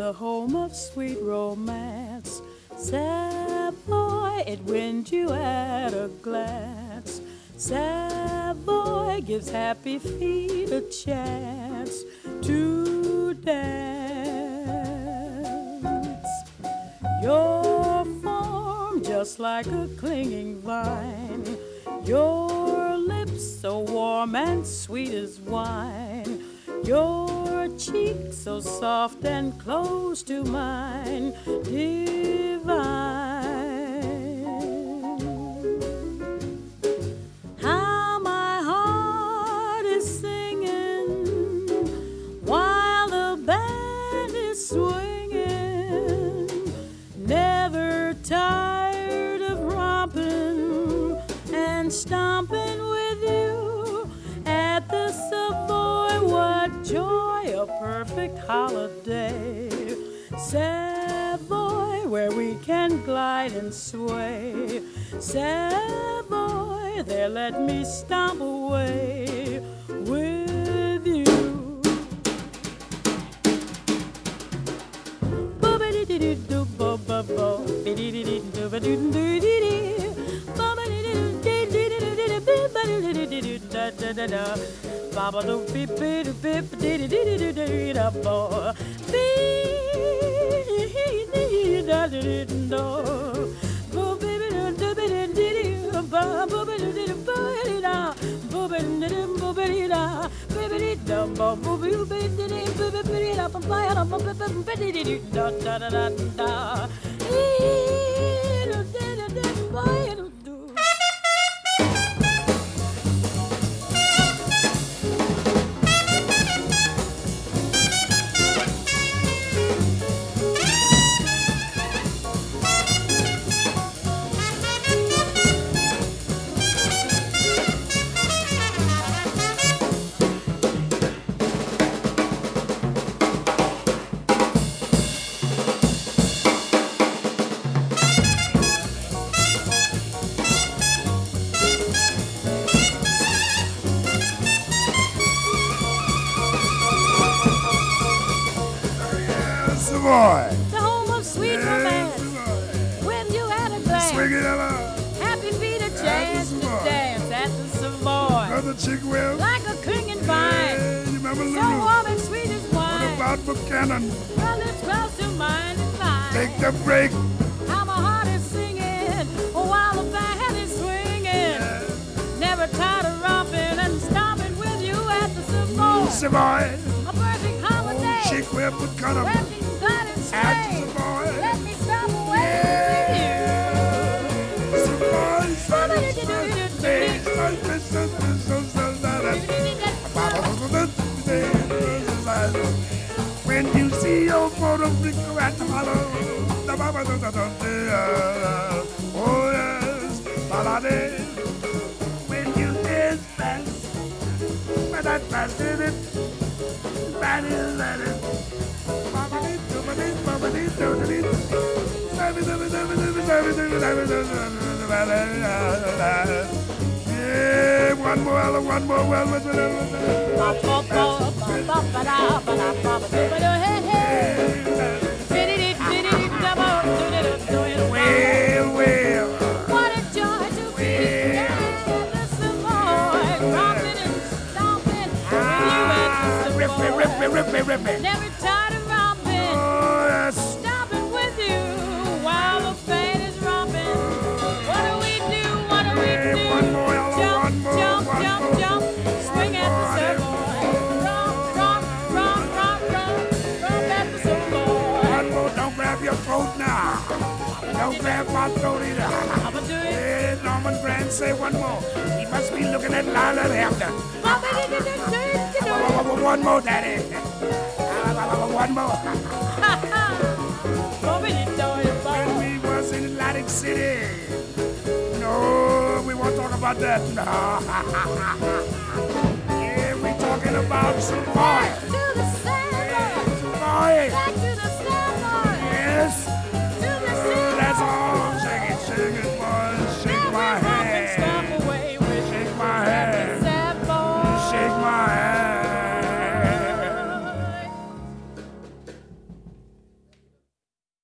the home of sweet romance. Savoy, it wins you at a glance. Savoy gives happy feet a chance to dance. Your form just like a clinging vine, your lips so warm and sweet as wine, your cheeks so soft and close to mine, divine. How my heart is singing while the band is swinging, never tired of romping and stomping with you at the Savoy. What joy, a perfect holiday. Savoy, where we can glide and sway. Savoy, there let me stomp away with you. Baba do beep beep beep dee dee dee dee da bo beep da dee do bo baby do dee dee ba bo baby do ba da bo baby bo baby da baby da bo bo baby dee baby da ba ba da ba baby dee da da da da da ee do da da ba do. Savoy. The home of sweet romance. With you at a glance. Swing it up. Happy feet a chance to dance at the Savoy. Brother Chick Will. Like a clinging vine. You remember So Lulu? warm and sweet as wine. What about Buchanan? Well, it's close to mine and mine. Take the break. How my heart is singing while the band is swinging. Never tired of romping and stomping with you at the Savoy. Savoy. A perfect holiday. Chick Will Buchanan. Let me glide and At the sway. Savoy. Let me stop away with you. When you see your photo flicker at the hollow, oh yes, balade. When you dance fast, but that fast is it, that is that it. Yeah, one more well. What a joy to be at the Savoy, romping and stomping with you at the Savoy. Never tired of romping, Oh, yes. stomping with you while the band is romping. What do we do? What do we do? One more, Jump, one more, jump, one jump, more. jump. Swing at the Savoy. Romp, romp, romp, romp, romp. Romp at the Savoy. One more, don't grab your throat now. Don't grab my throat either. I'ma do it. Hey, Norman Grant, say one more. He must be looking at Lila Hampton. One more, Daddy. One more. When we was in Atlantic City. No, we won't talk about that. No. Yeah, we talking about Savoy. To the Savoy. Savoy. Back to